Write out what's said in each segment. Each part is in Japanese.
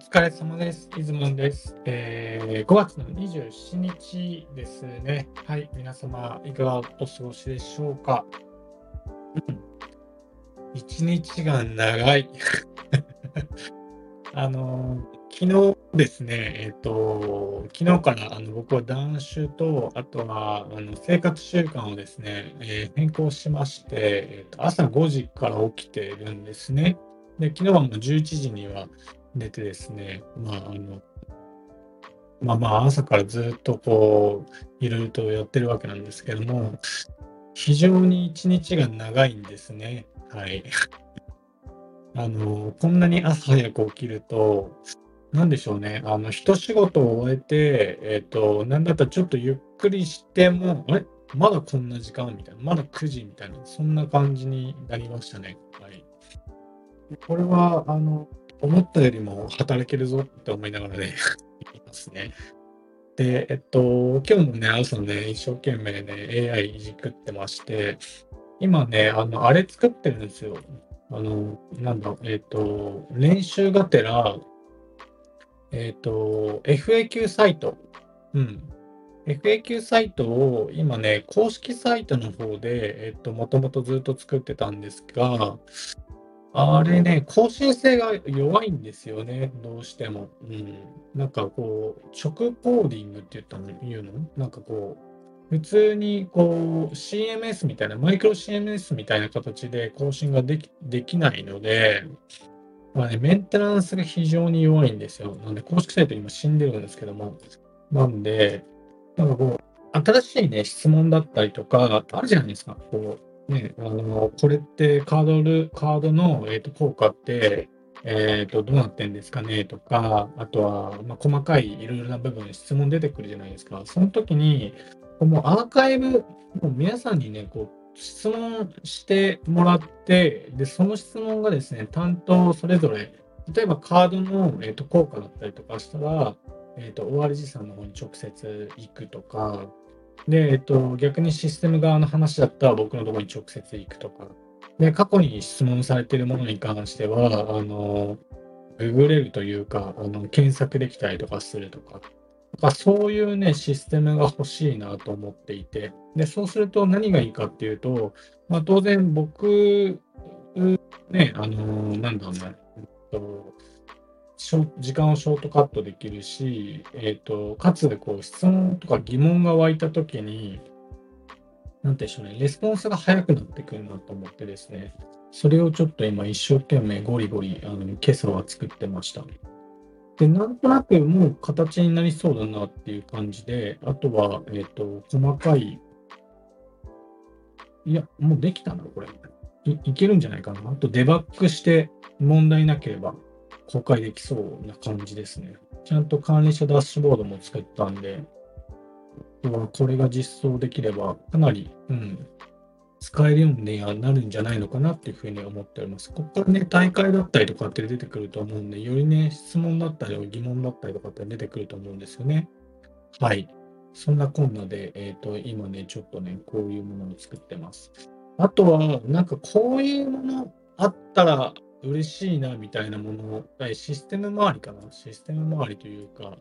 疲れ様です。いずもんです。5月の27日ですね。はい、皆様、いかがお過ごしでしょうか。一日が長い。昨日ですね、昨日から僕は断酒と、あとは生活習慣をですね、変更しまして、朝5時から起きてるんですね。で、昨日はもう11時には寝てですね、朝からずっといろいろとやってるわけなんですけども、非常に1日が長いんですね。はい。こんなに朝早く起きると、なんでしょうね、一仕事を終えて、なんだったらちょっとゆっくりしても、あれ、まだこんな時間みたいな、まだ9時みたいな、そんな感じになりましたね。はい。これは、思ったよりも働けるぞって思いながらね、いますね。で、今日もね、朝ね、一生懸命ね、AI いじくってまして、今ね、あれ作ってるんですよ。練習がてら、FAQ サイト。うん。FAQ サイトを今ね、公式サイトの方で、もともとずっと作ってたんですが、あれね、更新性が弱いんですよね、どうしても。うん。なんか直コーディングって言うのなんか普通にCMS みたいな、マイクロ CMS みたいな形で更新ができないので、メンテナンスが非常に弱いんですよ。なんで、公式サイト今死んでるんですけども。なんで、なんか新しいね、質問だったりとか、あるじゃないですか。これってカードの、効果って、どうなってんですかねとか、あとは、細かいいろいろな部分で質問出てくるじゃないですか。その時に、もうアーカイブ、もう皆さんにね、質問してもらって、で、その質問がですね、担当それぞれ、例えばカードの、効果だったりとかしたら、ORG さんの方に直接行くとか、で、逆にシステム側の話だったら僕のところに直接行くとか。で、過去に質問されているものに関しては、ググれるというか、検索できたりとかするとか。そういうね、システムが欲しいなと思っていて。で、そうすると何がいいかっていうと、当然僕、ね、なんだろうな、と時間をショートカットできるし、かつ、質問とか疑問が湧いたときに、なんていうんでしょうね、レスポンスが早くなってくるなと思ってですね、それをちょっと今一生懸命ゴリゴリ、今朝は作ってました。で、なんとなくもう形になりそうだなっていう感じで、あとは、細かい、いや、もうできたな、これ。いけるんじゃないかな。あとデバッグして問題なければ公開できそうな感じですね。ちゃんと管理者ダッシュボードも作ったんで、これが実装できればかなり、使えるようになるんじゃないのかなっていうふうに思っております。ここからね、大会だったりとかって出てくると思うんで、よりね、質問だったり疑問だったりとかって出てくると思うんですよね。はい。そんなこんなで、今ね、ちょっとね、こういうものを作ってます。あとは、なんかこういうものあったら嬉しいなみたいなもの、システム周りかな。システム周りというか、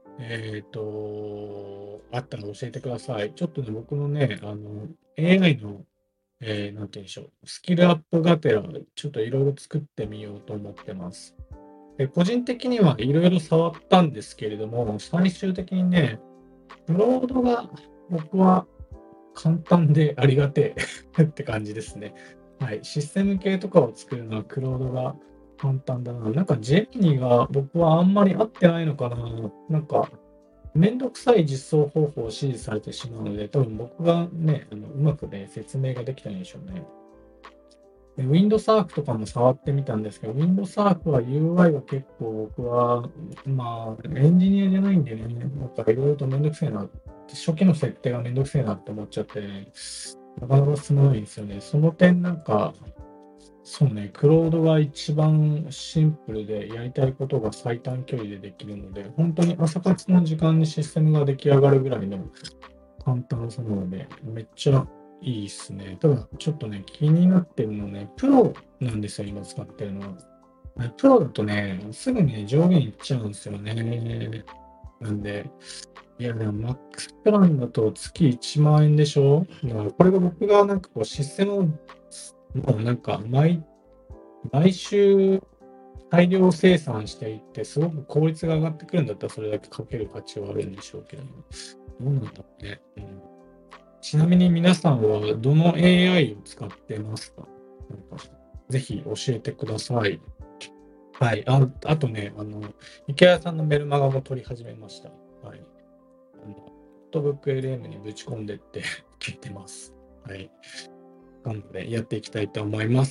あったら教えてください。ちょっとね、僕のね、AI の、なんて言うんでしょう、スキルアップがてら、ちょっといろいろ作ってみようと思ってます。で、個人的にはいろいろ触ったんですけれども、最終的にね、クロードが僕は簡単でありがてえって感じですね。はい。システム系とかを作るのはクロードが簡単だな。なんかジェミニが僕はあんまり合ってないのかな。なんかめんどくさい実装方法を指示されてしまうので、多分僕がね、うまくね、説明ができたんでしょうね。で、ウィンドサーフとかも触ってみたんですけど、ウィンドサーフは UI が結構僕は、エンジニアじゃないんでね、なんかいろいろとめんどくせえな、初期の設定がめんどくせえなって思っちゃって、なかなか進まないんですよね。その点なんか、そうね、クロードが一番シンプルでやりたいことが最短距離でできるので、本当に朝活の時間にシステムが出来上がるぐらいの簡単さなので、めっちゃいいっすね。ただ、ちょっとね、気になってるのね、プロなんですよ、今使ってるのは。 プロだとね、すぐにね、上限いっちゃうんですよね。なんで、いや、でもマックスプランだと月1万円でしょ。だからこれが僕がなんかこうシステムを、もうなんか毎週大量生産していって、すごく効率が上がってくるんだったら、それだけかける価値はあるんでしょうけども。どうなんだろうね。ちなみに皆さんはどの AI を使ってますか？なんかぜひ教えてください。はい。あとね、池谷さんのメルマガも取り始めました。はい。ノートブック LM にぶち込んでって聞いてます。はい。なので、やっていきたいと思います。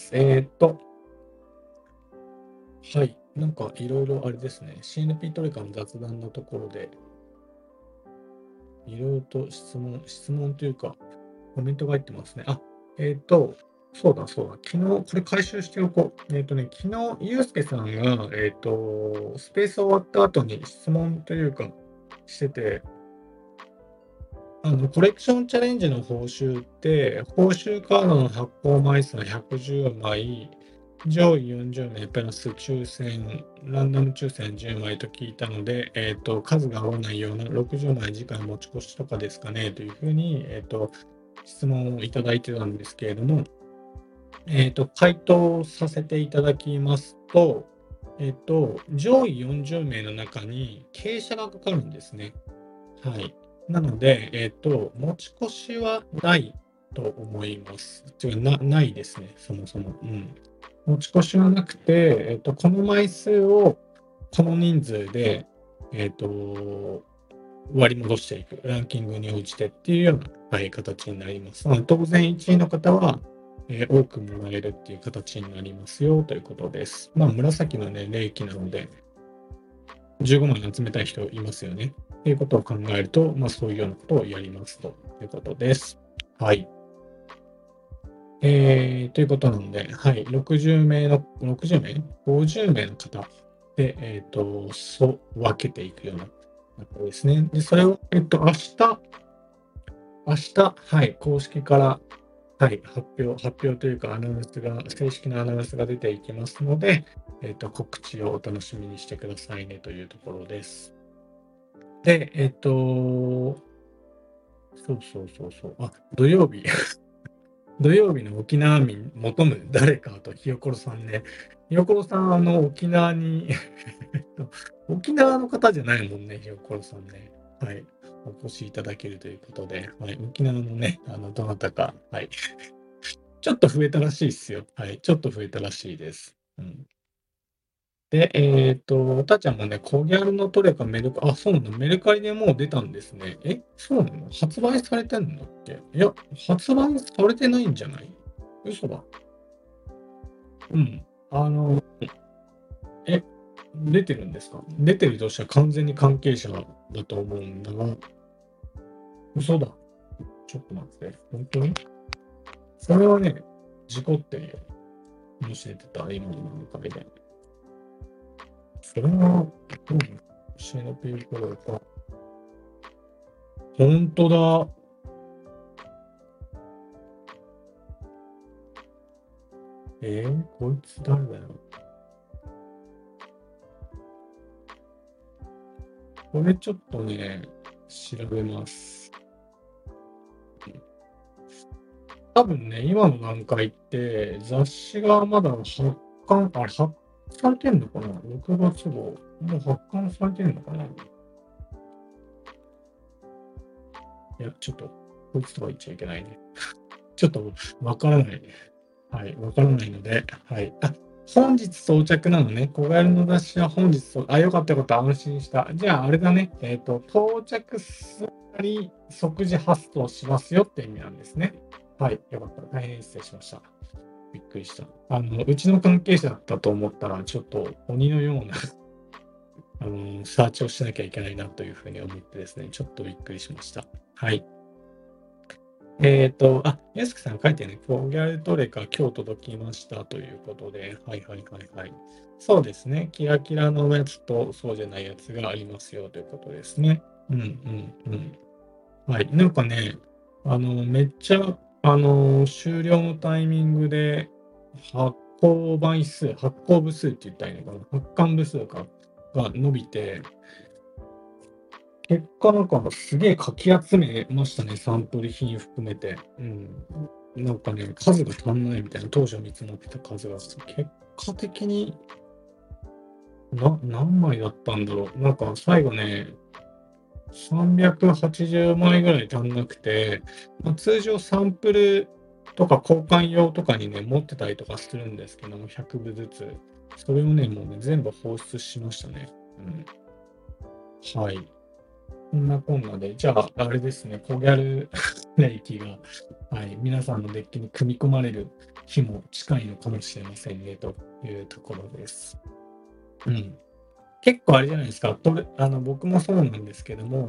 はい。なんかいろいろあれですね。CNP トレカの雑談のところで、いろいろと質問というか、コメントが入ってますね。そうだ。昨日、これ回収しておこう。昨日、ゆうすけさんが、スペース終わった後に質問というか、してて、コレクションチャレンジの報酬って、報酬カードの発行枚数が110枚、上位40名プラス抽選、ランダム抽選10枚と聞いたので、数が合わないような60枚次回持ち越しとかですかねというふうに、質問をいただいてたんですけれども、回答させていただきますと、上位40名の中に傾斜がかかるんですね。はい。なので、持ち越しはないと思います。ないですね、そもそも。うん。持ち越しはなくて、この枚数をこの人数で、割り戻していく、ランキングに応じてっていうような、はい、形になります。当然1位の方は、多くもらえるっていう形になりますよということです。紫のね、利益なので、15万集めたい人いますよね。っていうことを考えると、そういうようなことをやりますということです。はい。ということなので、はい、60名 ?50 名の方で、分けていくような中ですね。で、それを、明日、はい、公式から、はい、発表というか、正式なアナウンスが出ていきますので、告知をお楽しみにしてくださいねというところです。で、土曜日、土曜日の沖縄民求む誰かとひよころさんね。ひよころさん、沖縄に沖縄の方じゃないもんね、ひよころさんね。はい。お越しいただけるということで、はい。沖縄のね、どなたか、はい。ちょっと増えたらしいですよ。はい。ちょっと増えたらしいです。うん。で、たっちゃんもね、コギャルのトレカそうなの、メルカリでもう出たんですね。そうなの？発売されてんのっけ？いや、発売されてないんじゃない？嘘だ。うん。え、出てるんですか？出てるとしたら完全に関係者だと思うんだが、嘘だ。ちょっと待って。本当にそれはね、事故ってるよ。教えてた、今の段階で。それは、教えのピープルか。本当だ。こいつ誰だよ。これちょっとね、調べます。多分ね、今の段階って、雑誌がまだ発されてんのかな？ 6 月号。もう発刊されてんのかな？いや、ちょっと、こいつとは言っちゃいけないね。ちょっとわからない。はい、わからないので、はい。本日到着なのね。小柄の雑誌は本日よかったよかった。安心した。じゃあ、あれだね。到着すり即時発送しますよって意味なんですね。はい、よかった。大変失礼しました。びっくりした。うちの関係者だったと思ったら、ちょっと鬼のようなサーチをしなきゃいけないなというふうに思ってですね、ちょっとびっくりしました。はい。やすくさん書いてね、コギャルトレカ今日届きましたということで、はい。そうですね、キラキラのやつとそうじゃないやつがありますよということですね。はい。なんかね、めっちゃ、終了のタイミングで発発行部数って言ったらいいのかな、発刊部数かが伸びて、結果なんかすげえかき集めましたね、サンプル品含めて。うん。なんかね、数が足んないみたいな、当初見積もってた数が、結果的に、何枚だったんだろう。なんか最後ね、380枚ぐらい足んなくて、通常サンプルとか交換用とかにね、持ってたりとかするんですけども、100部ずつ。それをね、もうね、全部放出しましたね。うん。はい。こんなこんなで、じゃあ、あれですね、コギャルレイキが、はい、皆さんのデッキに組み込まれる日も近いのかもしれませんね、というところです。うん。結構あれじゃないですか、僕もそうなんですけども、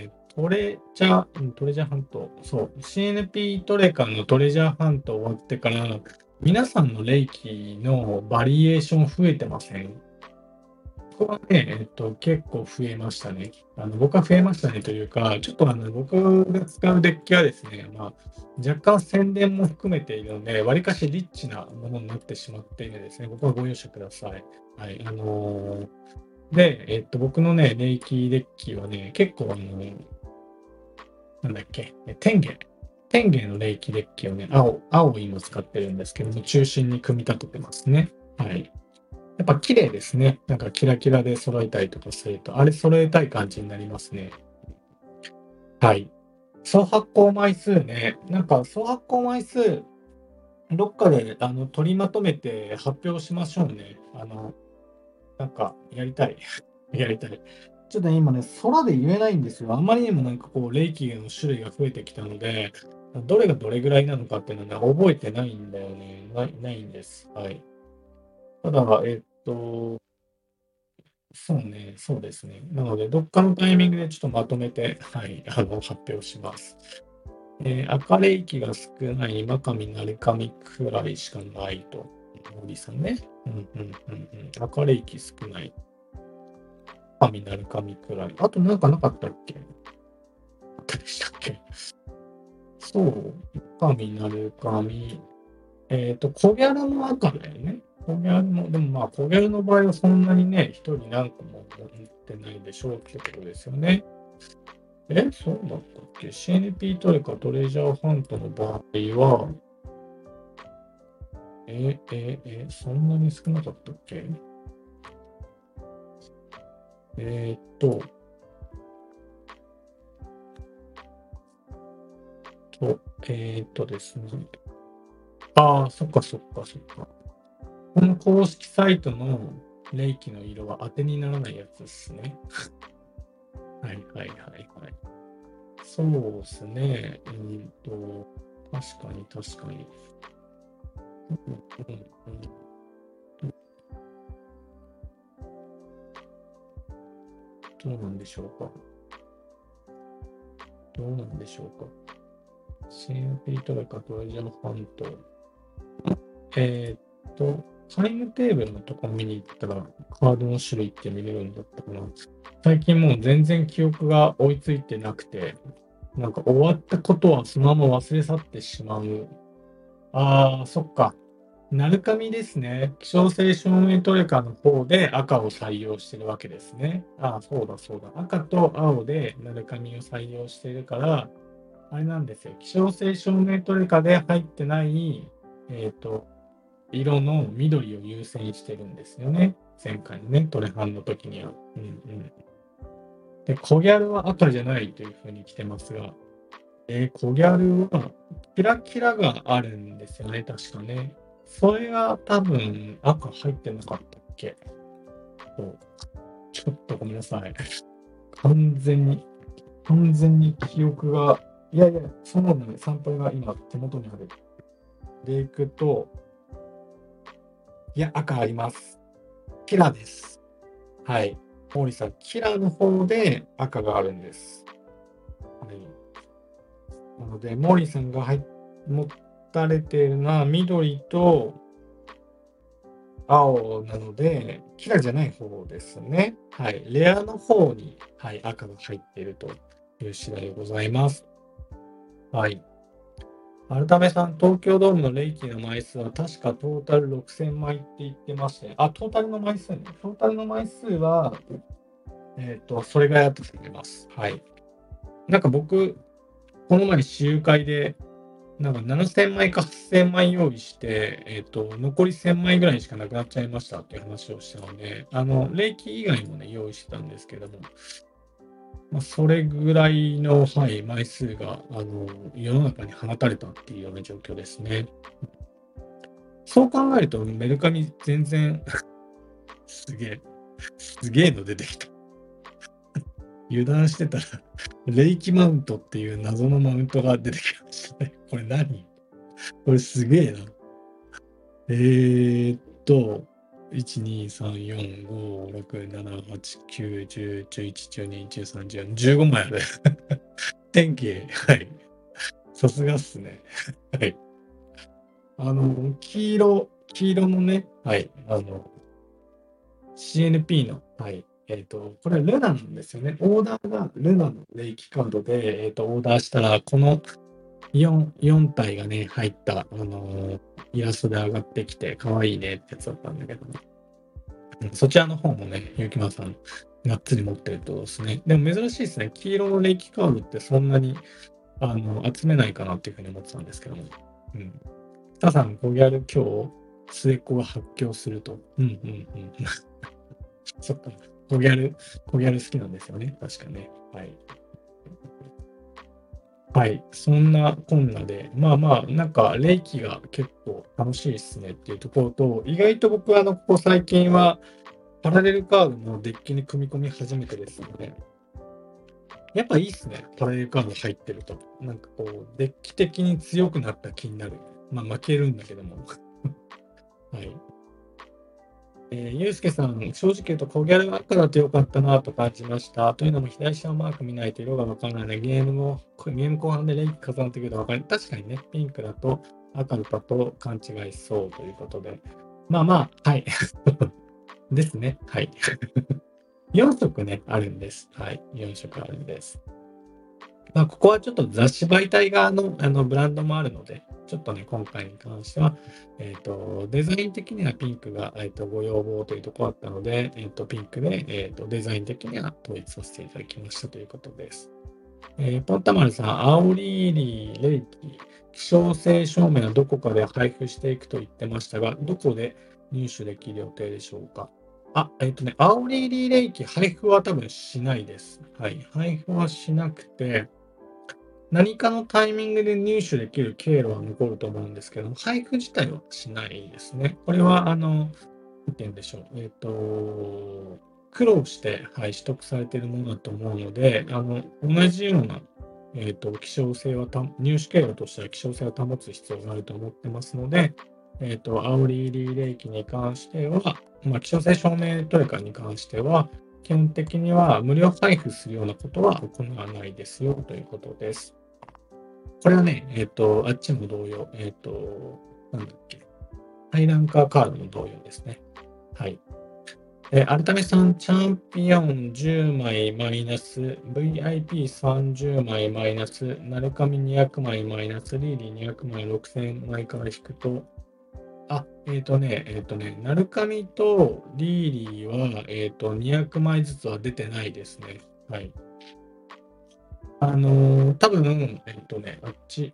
トレジャーハント、そう、CNP トレカのトレジャーハント終わってから、皆さんのレイキのバリエーション増えてません？ここはね、結構増えましたね。僕は増えましたねというか、ちょっと僕が使うデッキはですね、若干宣伝も含めているので、わりかしリッチなものになってしまっているですね、ここはご容赦ください。はい。で、僕のね、レイキデッキはね、結構なんだっけ、天元のレイキデッキをね、青を今使ってるんですけども、中心に組み立ててますね。はい。やっぱ綺麗ですね。なんかキラキラで揃えたりとかすると、あれ揃えたい感じになりますね。はい。総発行枚数ね。なんか総発行枚数、どっかで取りまとめて発表しましょうね。なんかやりたい。やりたい。ちょっとね今ね、空で言えないんですよ。あんまりにもなんかこう、レイキの種類が増えてきたので、どれがどれぐらいなのかっていうのはね、覚えてないんだよね。ないんです。はい。ただ、そうね、そうですね。なので、どっかのタイミングでちょっとまとめて、はい、発表します。赤霊気が少ない真上成神くらいしかないと。森さんね。赤霊気少ない。神成神くらい。あとなんかなかったっけ？あったでしたっけ？そう。神成神。小ギャルも赤だよね。小ギャルも、でも小ギャルの場合はそんなにね、一人何個も持ってないでしょうってことですよね。そうだったっけ？ CNP トレカトレジャーハントの場合は、そんなに少なかったっけ？えーっと、ですね。ああ、そっかそっかそっか。この公式サイトのレイキの色は当てにならないやつですね。はいはいはいはい。そうですね。確かに確かに。うんどうなんでしょうか。どうなんでしょうか。CNP トレカトレジャーハント。えーっと、タイムテーブルのとこ見に行ったら、カードの種類って見れるんだったかな。最近もう全然記憶が追いついてなくて、なんか終わったことはそのまま忘れ去ってしまう。ああ、そっか。ナルカミですね。気象性証明トレカの方で赤を採用してるわけですね。ああ、そうだそうだ。赤と青でナルカミを採用してるから、あれなんですよ。気象性証明トレカで入ってない、えっと、色の緑を優先してるんですよね。前回のね、トレハンの時には。で、コギャルは赤じゃないというふうに来てますが、コギャルはキラキラがあるんですよね、確かね。それが多分赤入ってなかったっけ？そうちょっとごめんなさい。完全に記憶が、いやいや、そのね、サンプルが今手元にある。でいくと、いや、赤あります。キラです。はい。毛利さん、キラの方で赤があるんです。はい。なので、毛利さんが持たれているのは緑と青なので、キラじゃない方ですね。はい。レアの方に、はい、赤が入っているという次第でございます。はい。 アルタメさん、東京ドームのレイキの枚数は確かトータル6000枚って言ってまして、あ、トータルの枚数ね。トータルの枚数は、それぐらいだったと思います。はい。なんか僕、この前集会で、なんか7000枚か8000枚用意して、残り1000枚ぐらいしかなくなっちゃいましたっていう話をしたので、レイキ以外もね、用意してたんですけども、まあ、それぐらいの、はい、枚数が、世の中に放たれたっていうような状況ですね。そう考えると、メルカリ全然すげえ、すげえの出てきた。油断してたら、レイキマウントっていう謎のマウントが出てきましたね。これ何？これすげえな。1、2、3、4、5、6、7、8、9、10、11、12、13、14、15枚ある。天気、はい。さすがっすね。はい。黄色のね、はい、CNP の、はい、これルナなんですよね。オーダーがルナのレイキカードで、オーダーしたら、この4体がね、入った、イラストで上がってきて、可愛いねってやつだったんだけどね。そちらの方もね、ゆきまさん、がっつり持ってるってことですね。でも珍しいですね。黄色のレイキカードってそんなに、集めないかなっていうふうに思ってたんですけども。うん。タさん、コギャル今日、末っ子が発狂すると。うんうんうん。そっか。コギャル好きなんですよね。確かね。はい。はい。そんなこんなで、まあまあ、なんか、霊気が結構楽しいですねっていうところと、意外と僕は、ここ最近は、パラレルカードのデッキに組み込み始めてですね。やっぱいいっすね。パラレルカード入ってると。なんかこう、デッキ的に強くなった気になる。まあ負けるんだけども。はい。ゆうすけさん、正直言うと、コギャルが赤だとよかったなと感じました。というのも、左下のマーク見ないと色がわからないので、ゲーム後半で連気重なってくるとわかる。確かにね、ピンクだと赤だと勘違いしそうということで。まあまあ、はい。ですね。はい。4色ね、あるんです。はい。4色あるんです。まあ、ここはちょっと雑誌媒体側の、ブランドもあるので、ちょっとね、今回に関しては、デザイン的にはピンクが、ご要望というところだったので、ピンクで、デザイン的には統一させていただきましたということです。ポンタマルさん、アオリーリー、レイキ、希少性証明はどこかで配布していくと言ってましたが、どこで入手できる予定でしょうか？アオリーリーレイキ、配布は多分しないです。はい。配布はしなくて、何かのタイミングで入手できる経路は残ると思うんですけども、配布自体はしないですね。これは、なんて言うんでしょう。苦労して、はい、取得されているものだと思うので、同じような、希少性は入手経路としては希少性を保つ必要があると思ってますので、アオリーリーレイキに関しては、まあ、希少性証明トレカに関しては、基本的には無料配布するようなことは行わないですよということです。これはね、あっちも同様、なんだっけ、ハイランカーカードも同様ですね。はい。アルタメさん、チャンピオン10枚マイナス、VIP30 枚マイナス、ナルカミ200枚マイナス、リーリー200枚6000枚から引くと、ナルカミとリーリーは、200枚ずつは出てないですね。はい。多分、あっち、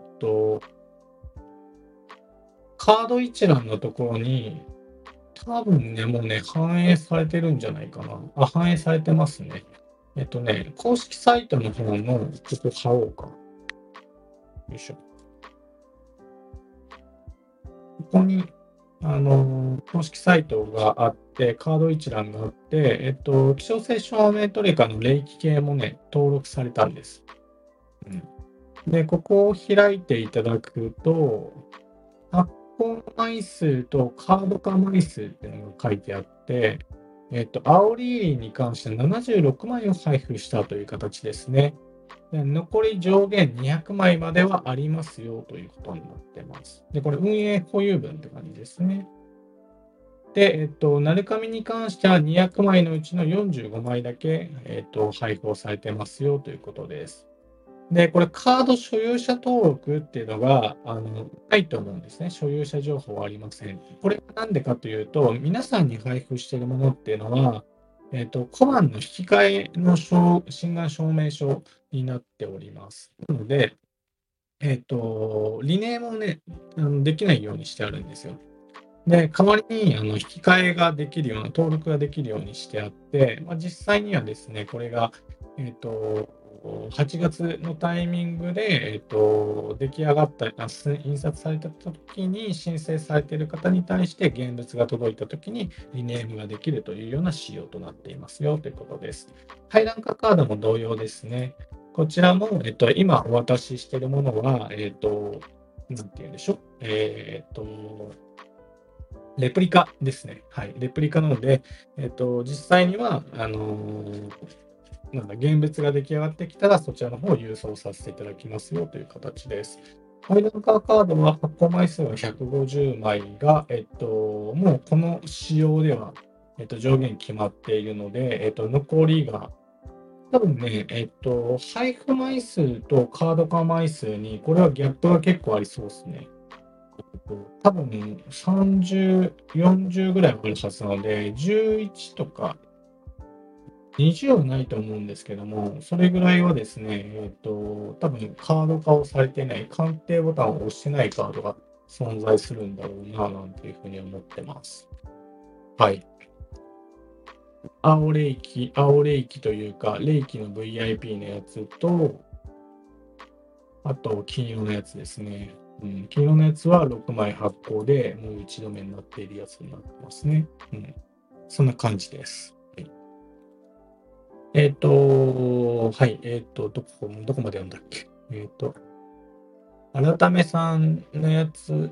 カード一覧のところに、多分ね、もうね、反映されてるんじゃないかな。あ、反映されてますね。公式サイトの方の、ちょっと貼ろうか。よいしょ。ここに、公式サイトがあって、カード一覧があって、希少性証明トレカのレイキ系もね、登録されたんです。うん、で、ここを開いていただくと、発行枚数とカード化枚数っていうのが書いてあって、アオリーリーに関して76枚を配布したという形ですね。で残り上限200枚まではありますよということになってます。で、これ運営保有分って感じですね。で、ナルカミに関しては200枚のうちの45枚だけ、配布をされてますよということです。 で、これカード所有者登録っていうのが、ないと思うんですね。所有者情報はありません。これなんでかというと、皆さんに配布しているものっていうのは、小判の引き換えの診断証明書になっております。なので、リネームをね、できないようにしてあるんですよ。で、代わりに引き換えができるような、登録ができるようにしてあって、実際にはですね、これが、えっと、8月のタイミングで、出来上がった印刷された時に申請されている方に対して現物が届いた時にリネームができるというような仕様となっていますよということです。回覧化カードも同様ですね。こちらも、今お渡ししているものは、なんて言うんでしょう。レプリカですね。はい。レプリカなので、実際には、現物が出来上がってきたら、そちらの方を郵送させていただきますよという形です。ファイナルカードは発行枚数が150枚が、もうこの仕様では、上限決まっているので、残りが、多分ね、配布枚数とカード化枚数に、これはギャップが結構ありそうですね。多分30、40ぐらいあるはずなので、11とか20はないと思うんですけども、それぐらいはですね、多分カード化をされていない、鑑定ボタンを押してないカードが存在するんだろうな、なんていうふうに思ってます。はい。青霊気というか、霊気の VIP のやつと、あと金色のやつですね。金色のやつは6枚発行で、もう1度目になっているやつになってますね。そんな感じです。はい。はい。どこまで読んだっけ。改めさんのやつ、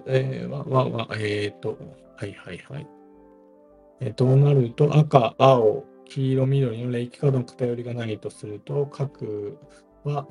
はいはいはい。となると、赤、青、黄色、緑の霊気カードの偏りがないとすると、各は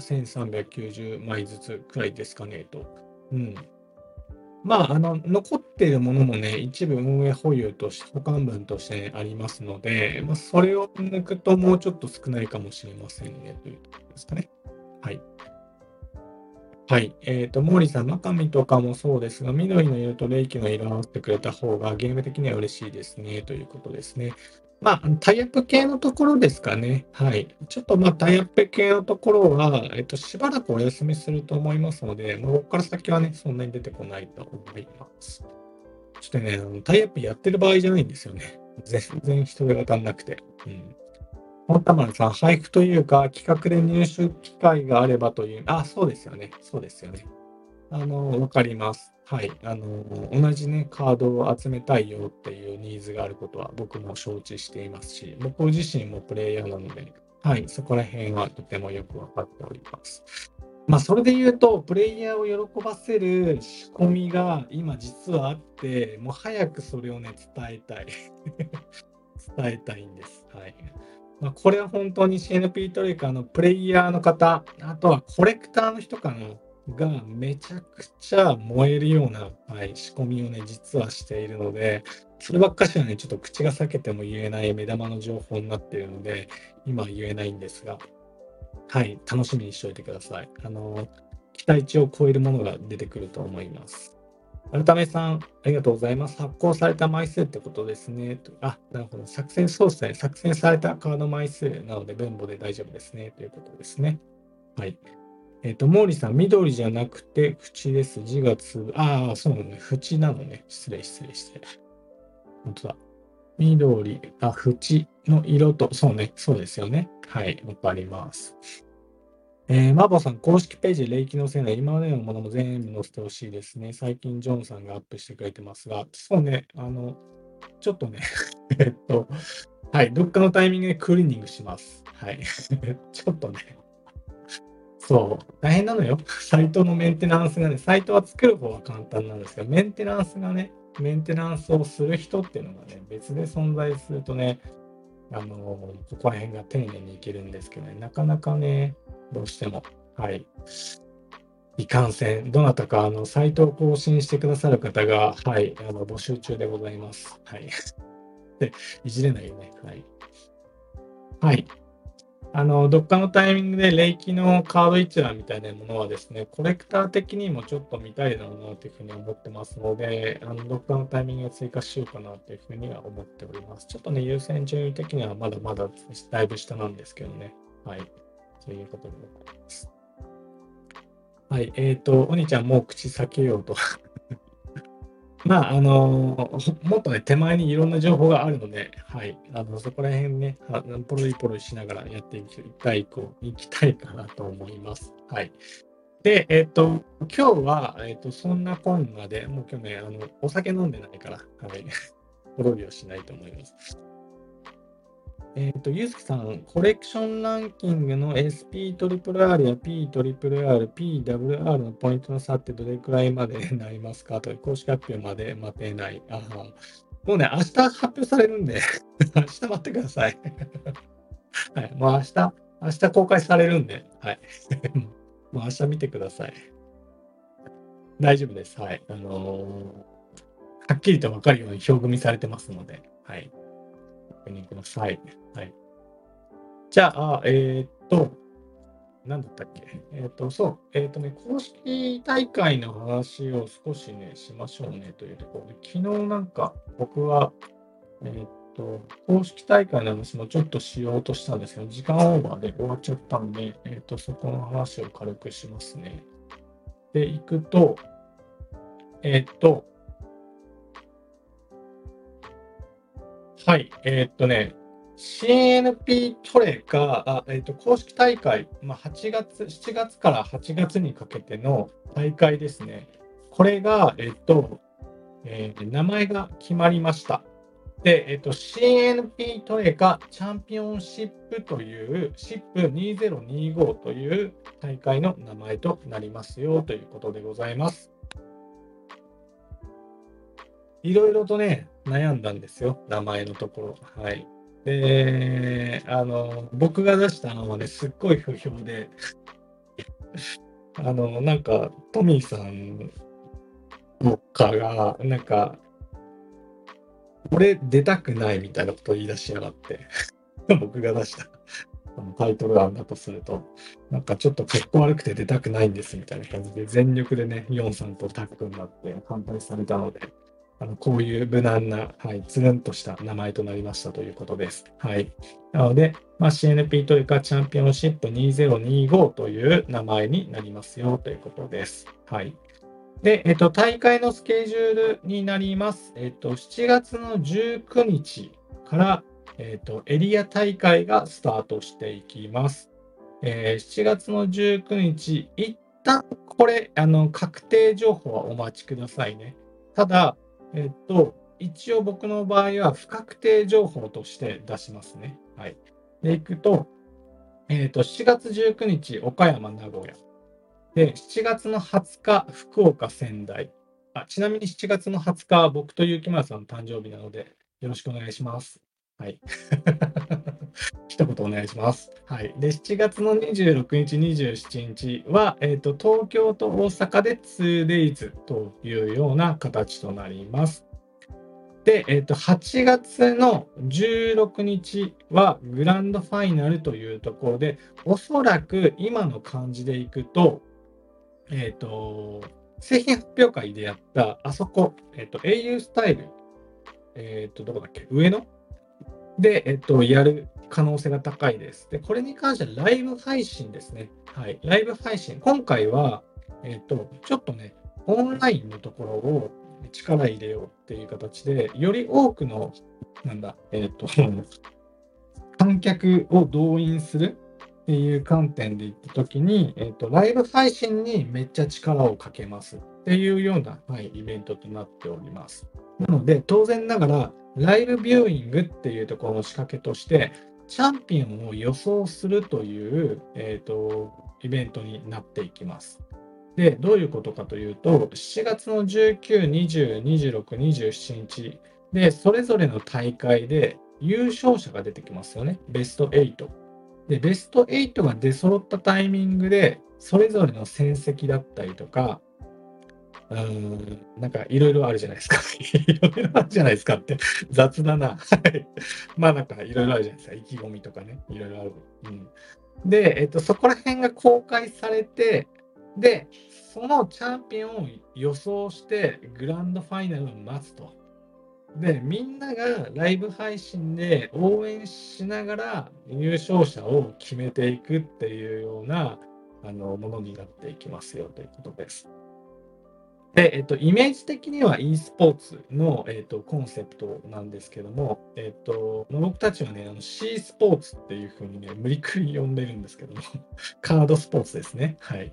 1390枚ずつくらいですかねと。うん。残っているものもね、一部運営保有として、保管分としてありますので、それを抜くともうちょっと少ないかもしれませんね、というところですかね。はい。はい。毛利さん、中身とかもそうですが、緑の色と霊気の色を合わせてくれた方がゲーム的には嬉しいですね、ということですね。タイアップ系のところですかね。はい。ちょっとタイアップ系のところは、しばらくお休みすると思いますので、ここから先はね、そんなに出てこないと思います。ちょっとね、タイアップやってる場合じゃないんですよね。全然人手が足んなくて。本田丸さん、配布というか、企画で入手機会があればという、そうですよね。そうですよね。わかります。はい。同じね、カードを集めたいよっていうニーズがあることは僕も承知していますし、僕自身もプレイヤーなので、はい、そこら辺はとてもよくわかっております。それで言うと、プレイヤーを喜ばせる仕込みが今実はあって、もう早くそれをね、伝えたい。伝えたいんです。はい。これは本当に CNP トリカのプレイヤーの方、あとはコレクターの人かな、がめちゃくちゃ燃えるような、はい、仕込みをね、実はしているので、そればっかしはね、ちょっと口が裂けても言えない目玉の情報になっているので、今は言えないんですが、はい、楽しみにしておいてください。期待値を超えるものが出てくると思います。改めさん、ありがとうございます。発行された枚数ってことですね。なるほど。そうですね。作成されたカード枚数なので、分母で大丈夫ですね。ということですね。はい。毛利さん、緑じゃなくて、縁です。字がそうなのね。縁なのね。失礼。本当だ。緑、縁の色と、そうね。そうですよね。はい。わかります。マーボーさん、公式ページ、霊気のせいな今までのものも全部載せてほしいですね。最近、ジョンさんがアップしてくれてますが、そうね、ちょっとね、はい、どっかのタイミングでクリーニングします。はい。ちょっとね、そう、大変なのよ。サイトのメンテナンスがね、サイトは作る方は簡単なんですけど、メンテナンスをする人っていうのがね、別で存在するとね、ここら辺が丁寧にいけるんですけどね、なかなかね、どうしても、はい、いかんせん、どなたか、サイトを更新してくださる方が、はい、募集中でございます。はい。で、いじれないよね。はい。はい。 どっかのタイミングでレイキのカード一覧みたいなものはですね、コレクター的にもちょっと見たいだろうなというふうに思ってますので、どっかのタイミングで追加しようかなというふうには思っております。ちょっとね、優先順位的にはまだまだだいぶ下なんですけどね。はい。そういうことでございます。はい。お兄ちゃんもう口避けようと。まあ、もっとね、手前にいろんな情報があるので、はい。そこら辺ね、ポロリポロリしながらやっていきたいかなと思います。はい。で、今日は、そんなこんなで、もう今日ね、お酒飲んでないから、はい。ポロリをしないと思います。ゆうすけさん、コレクションランキングの SP RRR や PRRR、PWR のポイントの差ってどれくらいまでなりますかと、公式発表まで待てない。もうね、明日発表されるんで明日待ってください。はい、もう明日公開されるんで、はい。もう明日見てください。大丈夫です。はい。はっきりと分かるように表組みされてますので、はい。確認ください。はい。じゃあ、なんだったっけそう、公式大会の話を少しね、しましょうねというところで、昨日なんか僕は、公式大会の話もちょっとしようとしたんですけど、時間オーバーで終わっちゃったんで、そこの話を軽くしますね。で、いくと、はい、CNP トレカ、公式大会、7月から8月にかけての大会ですね。これが、名前が決まりました。で、CNP トレカチャンピオンシップという、シップ2025という大会の名前となりますよということでございます。いろいろとね、悩んだんですよ、名前のところ。はい。で、僕が出したのはね、すっごい不評で、なんか、トミーさんとかが、なんか、俺出たくないみたいなことを言い出しやがって、僕が出したタイトル案だとすると、なんかちょっとかっこ悪くて出たくないんですみたいな感じで、全力でね、ヨンさんとタッグになって反対されたので、こういう無難な、はい、つるんとした名前となりましたということです。はい。なので、CNP というかチャンピオンシップ2025という名前になりますよということです。はい。で、大会のスケジュールになります。7月の19日から、エリア大会がスタートしていきます。7月の19日、一旦これ、確定情報はお待ちくださいね。ただ、一応僕の場合は不確定情報として出しますね。はい。で、いくと、7月19日、岡山、名古屋。で、7月の20日、福岡、仙台。ちなみに7月の20日は僕と結村さんの誕生日なので、よろしくお願いします。はい。一言お願いします。はい。で、7月の26日、27日は、東京と大阪で 2days というような形となります。で、8月の16日はグランドファイナルというところで、おそらく今の感じでいくと、製品発表会でやった、あそこ、au スタイル、どこだっけ、上野で、やる可能性が高いです。で、これに関してはライブ配信ですね。はい、ライブ配信。今回は、ちょっとね、オンラインのところを力入れようっていう形で、より多くの、観客を動員するっていう観点で言ったときに、ライブ配信にめっちゃ力をかけますっていうような、はい、イベントとなっております。なので、当然ながら、ライブビューイングっていうところの仕掛けとして、チャンピオンを予想するという、イベントになっていきます。で、どういうことかというと、7月の19、20、26、27日で、それぞれの大会で優勝者が出てきますよね。ベスト8。で、ベスト8が出揃ったタイミングで、それぞれの戦績だったりとか、 なんかいろいろあるじゃないですか。いろいろあるじゃないですかって、雑だな。はい。まあなんかいろいろあるじゃないですか。意気込みとかね、いろいろある。うん。で、そこら辺が公開されて、で、そのチャンピオンを予想して、グランドファイナルを待つと。で、みんながライブ配信で応援しながら優勝者を決めていくっていうような、ものになっていきますよということです。で、イメージ的には e スポーツの、コンセプトなんですけども、僕たちはね、C スポーツっていう風にね、無理くり呼んでるんですけども、カードスポーツですね。はい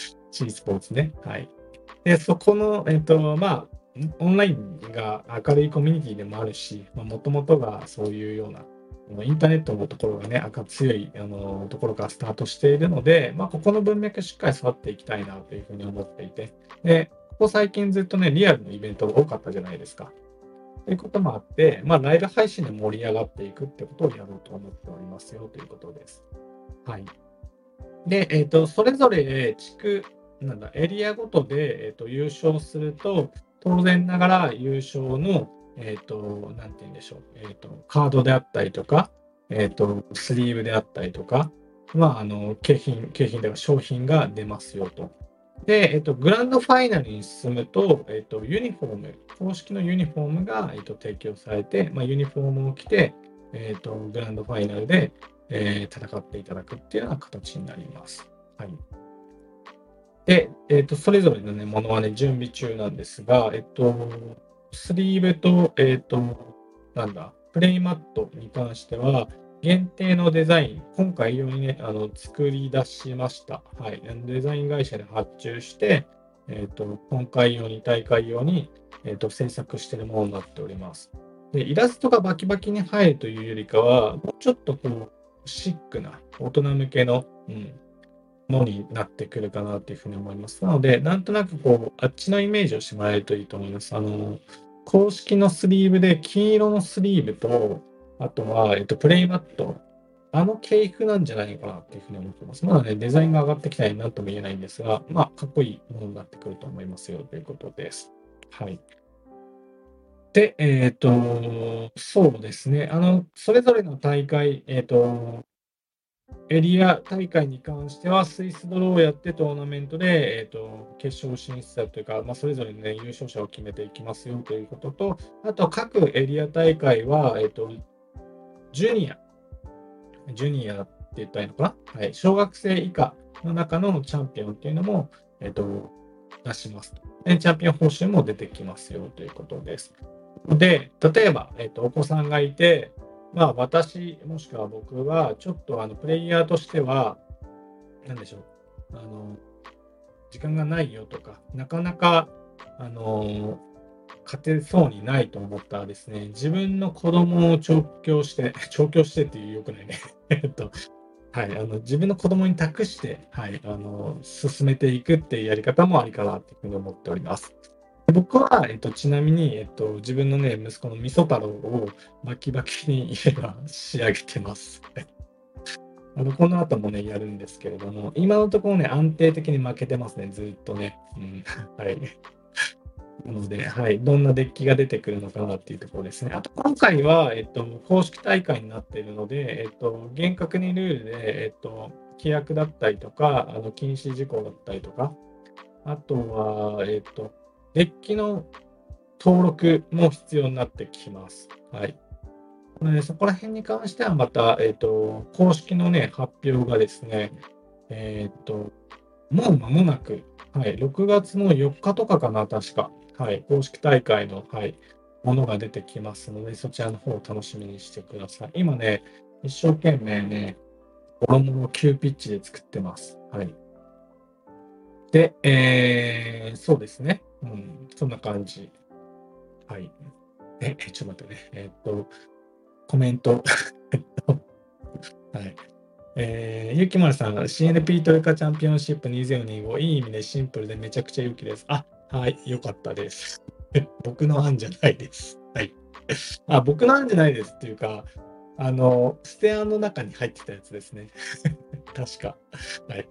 。C スポーツね。はい。で、そこの、オンラインが明るいコミュニティでもあるし、もともとがそういうような、インターネットのところがね、強いところからスタートしているので、ここの文脈しっかり触っていきたいなというふうに思っていて、で、ここ最近ずっとね、リアルのイベントが多かったじゃないですか。ということもあって、ライブ配信で盛り上がっていくってことをやろうと思っておりますよということです。はい。で、それぞれエリアごとで、優勝すると、当然ながら優勝の、なんて言うんでしょう、カードであったりとか、スリーブであったりとか、景品では商品が出ますよと。で、グランドファイナルに進むと、ユニフォーム、公式のユニフォームが、提供されて、ユニフォームを着て、グランドファイナルで、戦っていただくっていうような形になります。はい。で、それぞれのね、ものはね、準備中なんですが、スリーブと、プレイマットに関しては、限定のデザイン、今回用にね、作り出しました。はい。デザイン会社で発注して、今回用に、大会用に、制作しているものになっております。で、イラストがバキバキに入るというよりかは、もうちょっとこう、シックな、大人向けの、ものになってくるかなというふうに思います。なので、なんとなくこう、あっちのイメージをしてもらえるといいと思います。公式のスリーブで金色のスリーブと、あとは、プレイマット、系譜なんじゃないかなというふうに思ってます。まだね、デザインが上がってきたりなんとも言えないんですが、かっこいいものになってくると思いますよということです。はい。で、そうですね。それぞれの大会、エリア大会に関しては、スイスドローをやってトーナメントで、決勝進出者というか、それぞれね、優勝者を決めていきますよということと、あと各エリア大会は、ジュニア、ジュニアって言ったらいいのかな、はい、小学生以下の中のチャンピオンっていうのも、出しますと。で、チャンピオン報酬も出てきますよということです。で、例えば、お子さんがいて、私、もしくは僕は、ちょっとプレイヤーとしては、なんでしょう、あの、時間がないよとか、なかなか、あの、勝てそうにないと思ったらですね、自分の子供を調教して、調教してっていうよくないね。はい、自分の子供に託して、はい、進めていくっていうやり方もありかなというふうに思っております。僕は、ちなみに、自分のね、息子のみそ太郎をバキバキに今仕上げてます。この後もね、やるんですけれども、今のところね、安定的に負けてますね、ずっとね。うん。はい。なので、はい、どんなデッキが出てくるのかなっていうところですね。あと、今回は、公式大会になっているので、厳格にルールで、規約だったりとか、禁止事項だったりとか、あとは、デッキの登録も必要になってきます。はい。そこら辺に関してはまた、公式のね、発表がですね、えっと、もう間もなく、はい、6月の4日とかかな、確か。はい、公式大会の、はい、ものが出てきますので、そちらの方を楽しみにしてください。今ね、一生懸命ね、衣を急ピッチで作ってます。はい。で、そうですね。うん、そんな感じ。はい。ちょっと待ってね。コメント。はい。ゆきまるさん、CNP トヨカチャンピオンシップ2025、いい意味でシンプルでめちゃくちゃ良きです。あ、はい、よかったです。僕の案じゃないです。はい。僕の案じゃないですっていうか、ステアの中に入ってたやつですね。確か。はい。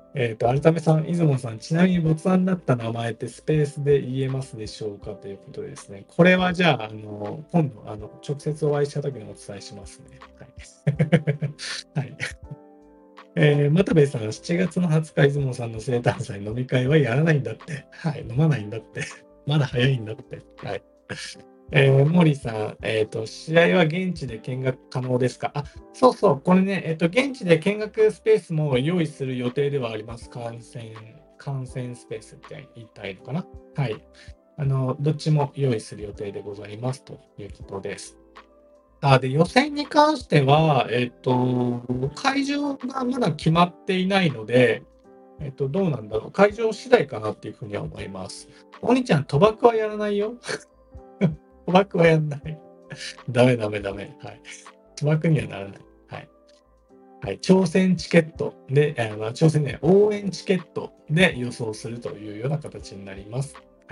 改めさん、出雲さん、ちなみに没案だった名前ってスペースで言えますでしょうかということでですね。これはじゃあ、今度、直接お会いした時にお伝えしますね。はい。はい。又兵衛さん、7月の20日、出雲さんの生誕祭飲み会はやらないんだって。はい。飲まないんだって。まだ早いんだって。はい。モーリーさん、試合は現地で見学可能ですか？あ、そうそう、これね、現地で見学スペースも用意する予定ではあります。観戦スペースって言ったらいいのかな。はい。どっちも用意する予定でございますということです。で、予選に関しては、会場がまだ決まっていないので、どうなんだろう。会場次第かなっていうふうには思います。お兄ちゃん、賭博はやらないよ。賭博はやんない。ダメダメダメ。はい。賭博にはならない。はい。はい。挑戦チケットで、挑戦ね、応援チケットで予想するというような形になります。はい。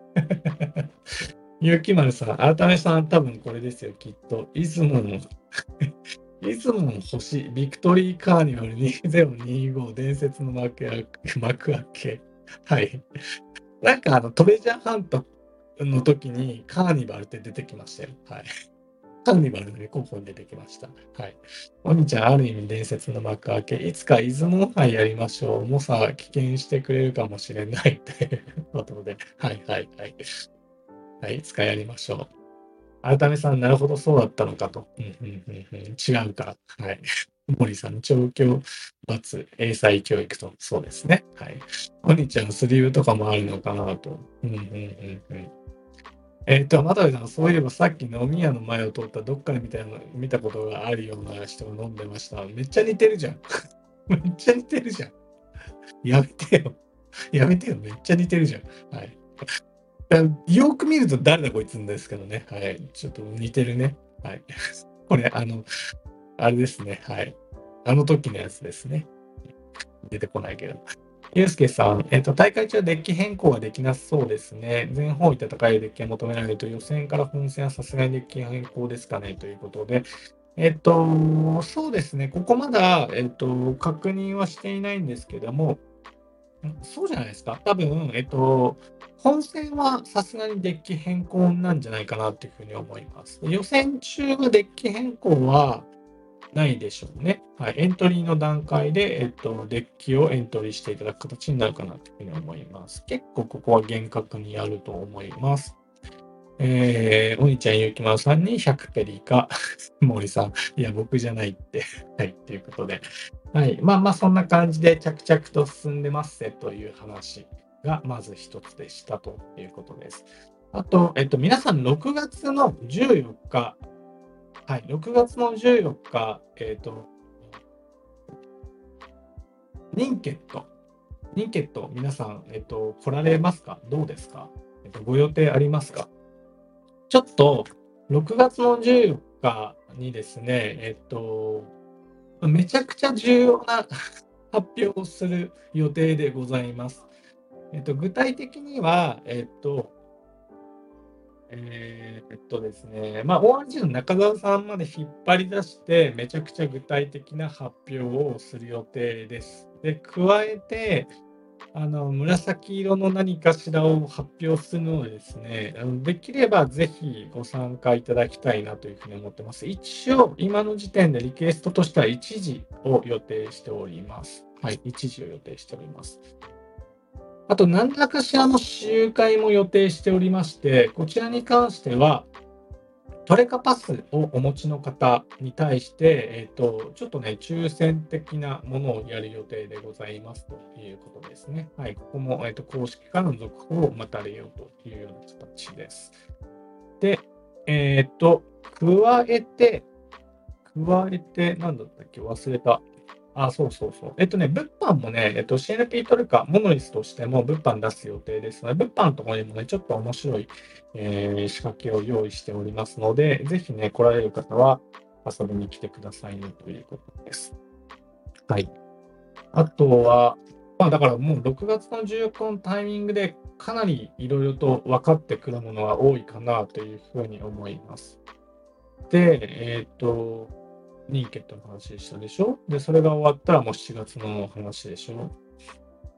ゆうきまるさん、改めさん、多分これですよ、きっと。出雲の星、ビクトリーカーニバル2025伝説の幕開け。はい。なんかトレジャーハントの時にカーニバルって出てきましたよ。はい。カーニバルの候補に出てきました。はい。お兄ちゃん、ある意味伝説の幕開け、いつか出雲杯やりましょう。もさ、棄権してくれるかもしれないってことで、はいはいはい。はい、いつかやりましょう。改めさん、なるほど、そうだったのかと。違うか。はい。森さん、調教×英才教育と、そうですね。はい。お兄ちゃん、スリーブとかもあるのかなと。またさん、そういえばさっき飲み屋の前を通ったどっかで見たことがあるような人が飲んでました。めっちゃ似てるじゃん。めっちゃ似てるじゃん。やめてよ。やめてよ。めっちゃ似てるじゃん。はい。よく見ると誰だこいつんですけどね。はい。ちょっと似てるね。はい。これ、あれですね。はい。あの時のやつですね。出てこないけど。ゆうすけさん、大会中はデッキ変更はできなそうですね。全方位戦えるデッキが求められると、予選から本戦はさすがにデッキ変更ですかねということで、そうですね。ここまだ、確認はしていないんですけども、そうじゃないですか。多分、本戦はさすがにデッキ変更なんじゃないかなっていうふうに思います。予選中はデッキ変更はないでしょうね。はい。エントリーの段階で、デッキをエントリーしていただく形になるかなというふうに思います。結構ここは厳格にやると思います。お兄ちゃん、ゆうきまるさんに100ペリか、森さん、いや、僕じゃないって、はい、ということで、はい、まあまあ、そんな感じで着々と進んでますせという話が、まず一つでしたということです。あと、皆さん、6月の14日、はい、6月の14日、ニンケット、皆さん、来られますか？どうですか？ご予定ありますか？ちょっと、6月の14日にですね、めちゃくちゃ重要な発表をする予定でございます。具体的には、ですね、まあ、ORG の中澤さんまで引っ張り出して、めちゃくちゃ具体的な発表をする予定です。で、加えて、紫色の何かしらを発表するのでですね、できればぜひご参加いただきたいなというふうに思ってます。一応、今の時点でリクエストとしては1時を予定しております。はい、1時を予定しております。あと、何らかしらの集会も予定しておりまして、こちらに関しては、トレカパスをお持ちの方に対して、ちょっとね、抽選的なものをやる予定でございますということですね。はい、ここも、公式からの続報を待たれようというような形です。で、加えて、なんだったっけ、忘れた。そうそうそう。物販もね、CNP トルカ、モノリスとしても物販出す予定ですので、物販のところにもね、ちょっと面白い、仕掛けを用意しておりますので、ぜひね、来られる方は遊びに来てくださいねということです。はい。あとは、まあだからもう6月の14日のタイミングでかなりいろいろと分かってくるものは多いかなというふうに思います。で、ニーケットの話でしたでしょ？で、それが終わったらもう7月の話でしょ？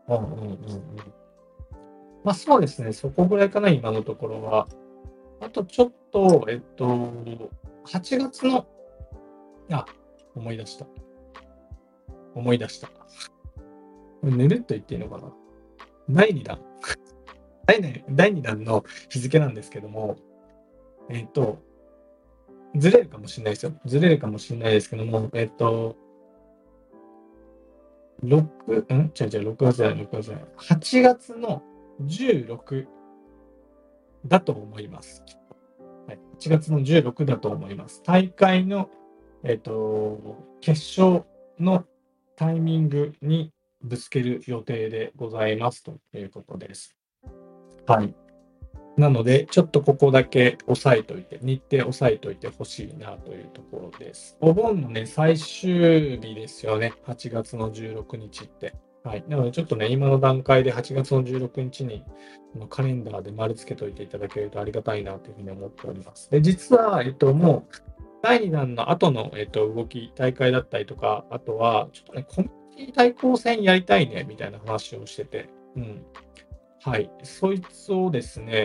うんうんうんうん。まあそうですね、そこぐらいかな、今のところは。あとちょっと、8月の、あ、思い出した。思い出した。これぬるっと言っていいのかな。第2弾。第2弾の日付なんですけども、えっと、ずれるかもしれないですよ。ずれるかもしれないですけども、6月じゃない、6月じゃない。8月の16だと思います。はい、8月の16だと思います。大会の、決勝のタイミングにぶつける予定でございますということです。はい。なので、ちょっとここだけ押さえといて、日程押さえといてほしいなというところです。お盆のね、最終日ですよね、8月の16日って。はい。なので、ちょっとね、今の段階で8月の16日にカレンダーで丸付けといていただけるとありがたいなというふうに思っております。で、実は、もう、第2弾の後の、動き、大会だったりとか、あとは、ちょっとね、コミュニティ対抗戦やりたいね、みたいな話をしてて、うん。はい。そいつをですね、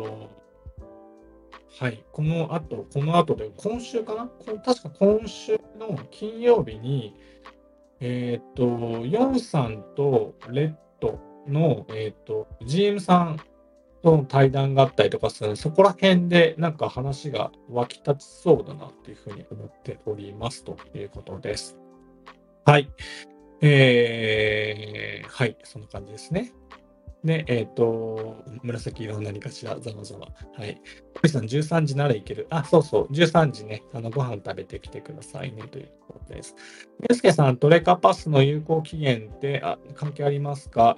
はい。この後で、今週かな確か今週の金曜日に、ヨンさんとレッドの、GM さんとの対談があったりとかするので、そこら辺でなんか話が湧き立ちそうだなっていうふうに思っておりますということです。はい。はい、そんな感じですね。で、紫色の何かしら、ざわざわ。はい。堀さん、13時ならいける。あ、そうそう、13時ね、ご飯食べてきてくださいね、ということです。ゆうすけさん、トレカパスの有効期限って、関係ありますか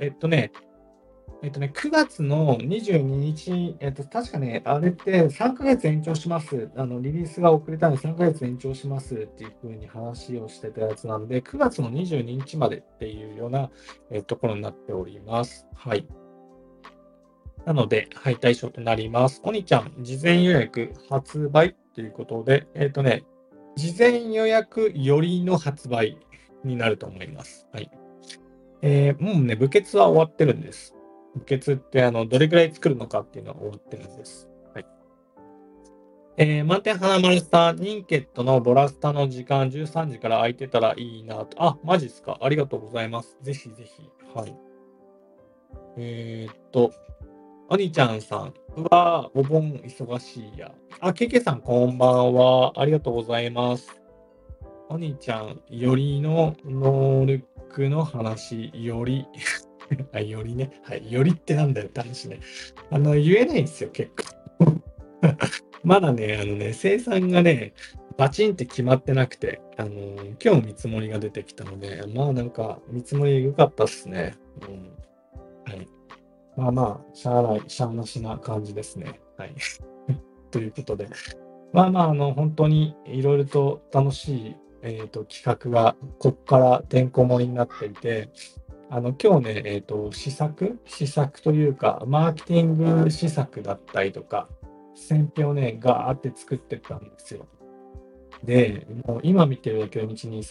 9月の22日、確かね、あれって3ヶ月延長します。リリースが遅れたので3ヶ月延長しますっていうふうに話をしてたやつなんで、9月の22日までっていうような、ところになっております。はい。なので、はい、対象となります。おにちゃん、事前予約発売ということで、事前予約よりの発売になると思います。はい。もうね、部決は終わってるんです。部決ってどれくらい作るのかっていうのは終わってるんです。はい。満点花丸さん、ニンケットのボラスタの時間13時から空いてたらいいなと。あ、マジっすか。ありがとうございます。ぜひぜひ。はい。おにちゃんさんは、お盆忙しいや。けけさんこんばんは。ありがとうございます。おにちゃん、よりの能力の話、よりよりね。はい。よりってなんだよって話ね。言えないんですよ、結構。まだね、生産がね、バチンって決まってなくて、今日見積もりが出てきたので、まあなんか、見積もり良かったっすね。うん。はい。まあまあ、しゃあない、しゃあなしな感じですね。はい。ということで、まあまあ、本当にいろいろと楽しい、企画がこっからてんこ盛りになっていて、今日ね、試作というか、マーケティング施策だったりとか、選票をね、ガーって作ってったんですよ。で、もう今見てるだけで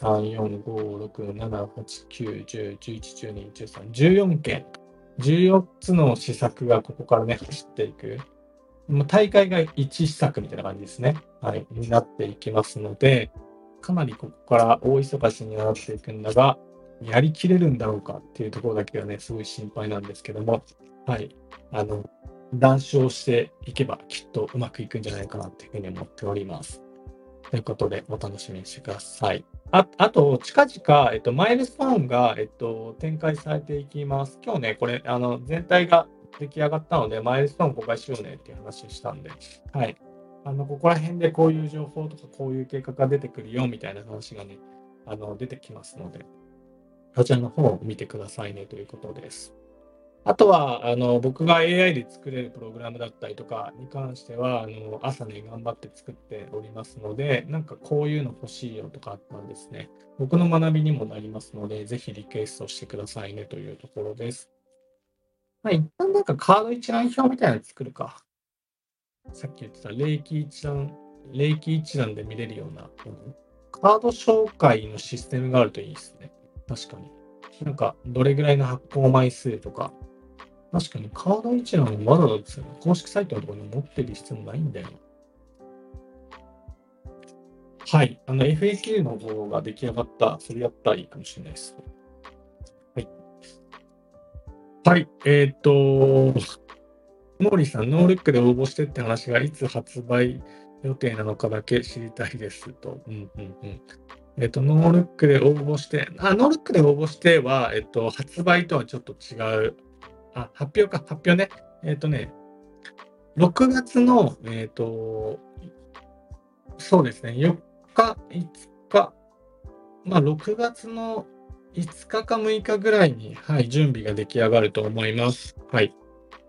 1、2、3、4、5、6、7、8、9、10、11、12、13、14件、14つの施策がここからね、走っていく。もう大会が1施策みたいな感じですね。はい、になっていきますので、かなりここから大忙しになっていくんだが、やりきれるんだろうかっていうところだけがね、すごい心配なんですけども、はい、談笑していけばきっとうまくいくんじゃないかなっていうふうに思っております。ということで、お楽しみにしてください。あと、近々、マイルストーンが、展開されていきます。今日ね、これ、全体が出来上がったので、マイルストーン公開しようねっていう話したんで、はい。ここら辺でこういう情報とか、こういう計画が出てくるよみたいな話がね、出てきますので、そちらの方を見てくださいねということです。あとは、僕が AI で作れるプログラムだったりとかに関しては、朝ね、頑張って作っておりますので、なんかこういうの欲しいよとかあったらですね、僕の学びにもなりますので、ぜひリクエストしてくださいねというところです。まあ、一旦なんかカード一覧表みたいなの作るか。さっき言ってた例期一覧で見れるような、カード紹介のシステムがあるといいですね。確かに。 なんか、どれぐらいの発行枚数とか、確かにカード一覧をわざわざ公式サイトのところに持ってる必要ないんだよな。はい。FAQ の方が出来上がった。それやったらいいかもしれないです。はい。はい。モーリーさん、ノールックで応募してって話がいつ発売予定なのかだけ知りたいですと。ノールックで応募して、ノールックで応募しては、発売とはちょっと違う。発表ね。6月の、そうですね、4日、5日、6月の5日か6日ぐらいに、はい、準備が出来上がると思います。はい。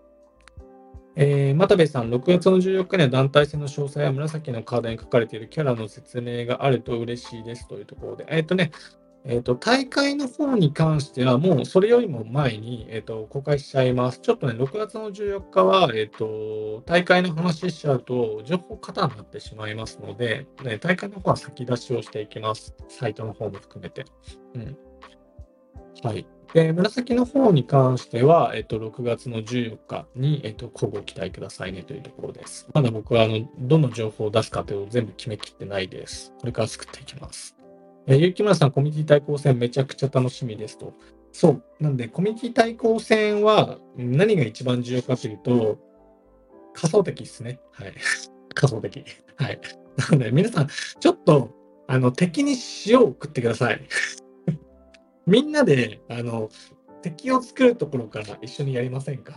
又部さん、6月の14日には団体戦の詳細や紫のカードに書かれているキャラの説明があると嬉しいですというところで、大会の方に関しては、もうそれよりも前に、公開しちゃいます。ちょっとね、6月の14日は、大会の話しちゃうと、情報過多になってしまいますので、大会の方は先出しをしていきます。サイトの方も含めて。はい。で、紫の方に関しては、6月の14日に、ご期待くださいねというところです。まだ僕は、どの情報を出すかというのを全部決めきってないです。これから作っていきます。ゆうきまるさん、コミュニティ対抗戦めちゃくちゃ楽しみですと。そう。なんで、コミュニティ対抗戦は何が一番重要かというと、仮想敵ですね。はい。仮想敵。はい。なので、皆さん、ちょっと、敵に塩を送ってください。みんなで、敵を作るところから一緒にやりませんか？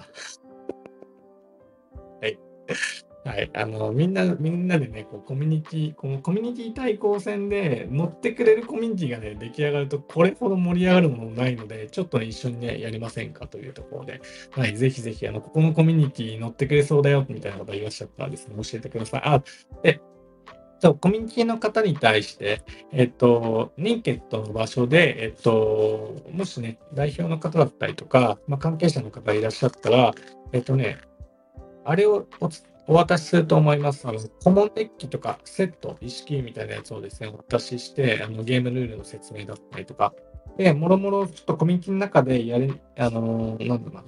はい。はい。みんなでね、このコミュニティ対抗戦で乗ってくれるコミュニティがね、出来上がると、これほど盛り上がるものないので、ちょっとね、一緒にね、やりませんかというところで、はい、ぜひぜひ、ここのコミュニティ乗ってくれそうだよ、みたいな方いらっしゃったらですね、教えてください。で、そう、コミュニティの方に対して、ニンケットの場所で、もしね、代表の方だったりとか、関係者の方いらっしゃったら、あれをお渡しすると思います。顧問デッキとかセット、意識みたいなやつをですね、お渡しして、ゲームルールの説明だったりとか、で、もろもろちょっとコミュニティの中でなんだろうな、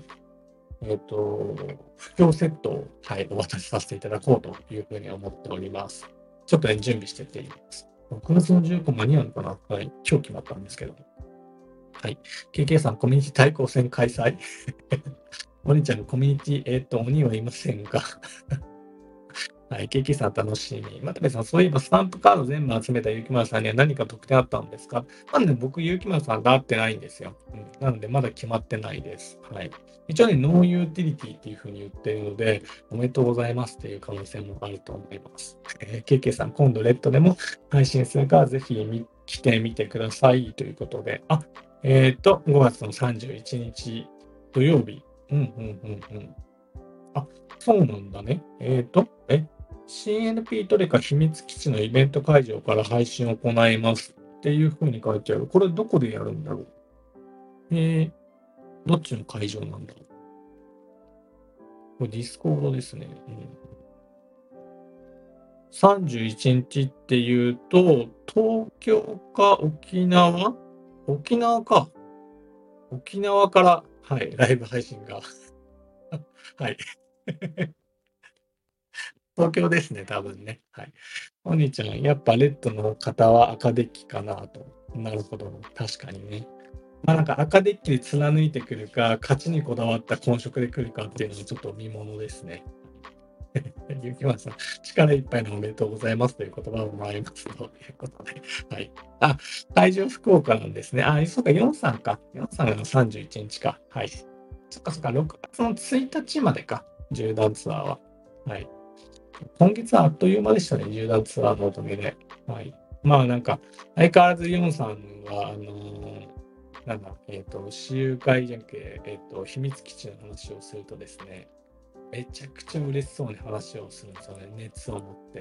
布教セットを、はい、お渡しさせていただこうというふうに思っております。ちょっとね、準備してています。6月の15間に合うのかな、はい、今日決まったんですけど。はい。KK さん、コミュニティ対抗戦開催。お兄ちゃん、コミュニティ、鬼はいませんか？はい、KK さん楽しみ。又部さん、そういえばスタンプカード全部集めたゆきまるさんには何か特典あったんですか？まだね、僕、ゆきまるさんと会ってないんですよ。なので、まだ決まってないです。はい。一応ね、ノーユーティリティっていうふうに言ってるので、おめでとうございますっていう可能性もあると思います。KK さん、今度レッドでも配信するから、ぜひ来てみてくださいということで、5月の31日土曜日。あ、そうなんだね。CNP トレカ秘密基地のイベント会場から配信を行いますっていう風に書いてある。これどこでやるんだろう？どっちの会場なんだろう？これディスコードですね。31日っていうと、東京か沖縄か。沖縄から、はい、ライブ配信が。はい。東京ですね、多分ね。はい。お兄ちゃん、やっぱレッドの方は赤デッキかなと。なるほど。確かにね。なんか赤デッキで貫いてくるか、勝ちにこだわった本色で来るかっていうのはちょっと見ものですね。ゆきまさん、力いっぱいのおめでとうございますという言葉をもらいますということで。はい。会場福岡なんですね。そうか、4さんか。4さんが31日か。はい。そっかそっか、6月の1日までか。縦断ツアーは。はい。今月はあっという間でしたね、縦断ツアーのおかげで。はい。なんか、相変わらずヨンさんは、私有会じゃんけ、秘密基地の話をするとですね、めちゃくちゃ嬉しそうに話をするんですよね、熱を持って。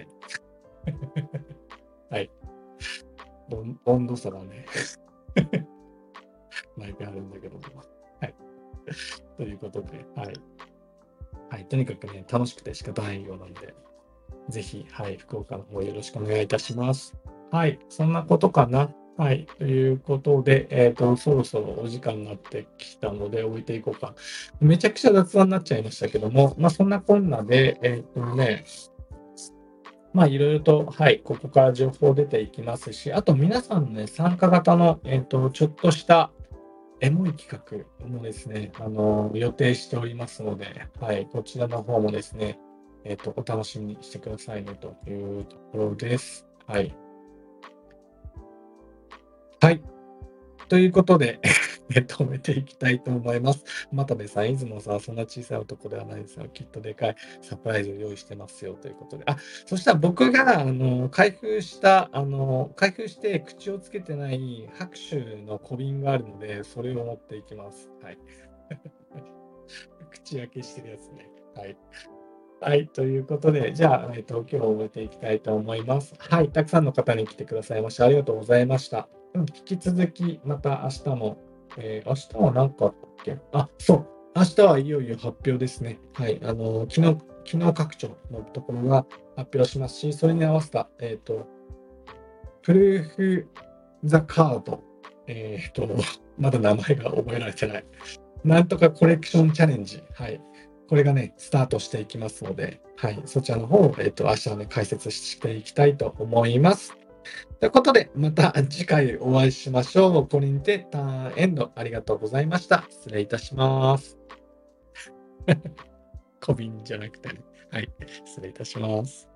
はい。温度差がね、毎回あるんだけども。はい。ということで、はい。はい。とにかくね、楽しくて仕方ないようなんで、ぜひ、はい、福岡の方よろしくお願いいたします。はい、そんなことかな。 はい。ということで、そろそろお時間になってきたので置いていこうか。めちゃくちゃ雑談になっちゃいましたけども、そんなこんなで、いろいろと、はい、ここから情報出ていきますし、あと皆さんのね、参加型の、ちょっとしたエモい企画もですね、予定しておりますので、はい、こちらの方もですね、お楽しみにしてくださいねというところです。はい。はい。ということで、止めていきたいと思います。又部さん、出雲さん、そんな小さい男ではないですよ。きっとでかいサプライズを用意してますよということで。そしたら僕が、開封して口をつけてない拍手の小瓶があるので、それを持っていきます。はい。口開けしてるやつね。はい。はい、ということで、じゃあ、今日を終えていきたいと思います。はい、たくさんの方に来てくださいまして、ありがとうございました。引き続き、また明日も、明日は何かあったっけ？そう、明日はいよいよ発表ですね。はい、昨日拡張のところが発表しますし、それに合わせた、プルーフ・ザ・カード、まだ名前が覚えられてない。なんとかコレクションチャレンジ。はい。これがね、スタートしていきますので、はい。そちらの方を、明日はね、解説していきたいと思います。ということで、また次回お会いしましょう。これにてターンエンド。ありがとうございました。失礼いたします。小瓶じゃなくてね。はい。失礼いたします。